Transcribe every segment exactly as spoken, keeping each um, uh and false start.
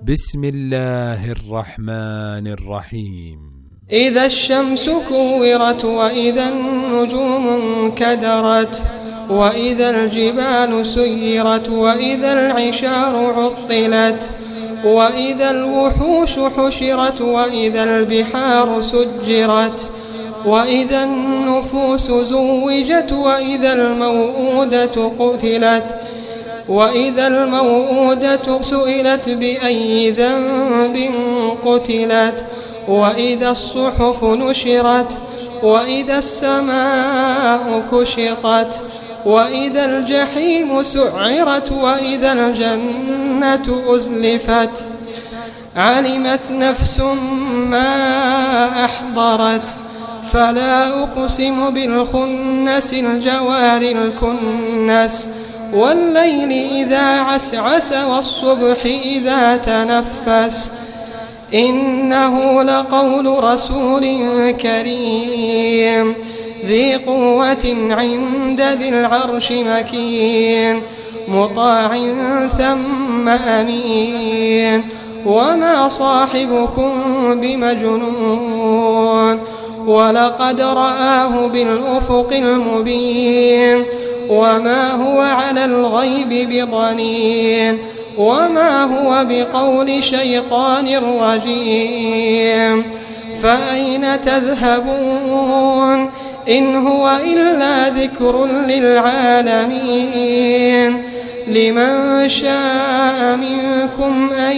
بسم الله الرحمن الرحيم. إذا الشمس كورت وإذا النجوم انكدرت وإذا الجبال سيرت وإذا العشار عطلت وإذا الوحوش حشرت وإذا البحار سجرت وإذا النفوس زوجت وإذا الموءودة قتلت وإذا الموءودة سئلت بأي ذنب قتلت وإذا الصحف نشرت وإذا السماء كشطت وإذا الجحيم سعرت وإذا الجنة أزلفت علمت نفس ما أحضرت فلا أقسم بالخنس الجوار الكنس والليل إذا عسعس والصبح إذا تنفس إنه لقول رسول كريم ذي قوة عند ذي العرش مكين مطاع ثم أمين وما صاحبكم بمجنون ولقد رآه بالأفق المبين وما هو على الغيب بضنين وما هو بقول شيطان رجيم فأين تذهبون إن هو إلا ذكر للعالمين لمن شاء منكم أن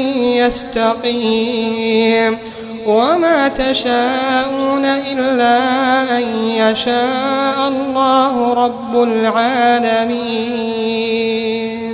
يستقيم وما تشاءون إلا أن يشاء الله رب العالمين.